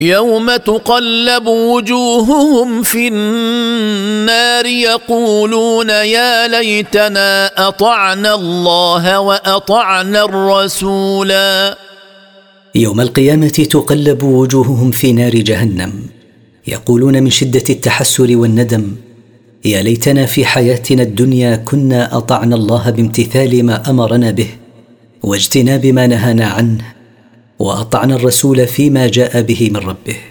يوم تقلب وجوههم في النار يقولون يا ليتنا أطعنا الله وأطعنا الرسولا. يوم القيامة تقلب وجوههم في نار جهنم، يقولون من شدة التحسر والندم: يا ليتنا في حياتنا الدنيا كنا أطعنا الله بامتثال ما أمرنا به واجتناب ما نهانا عنه، وأطعنا الرسول فيما جاء به من ربه.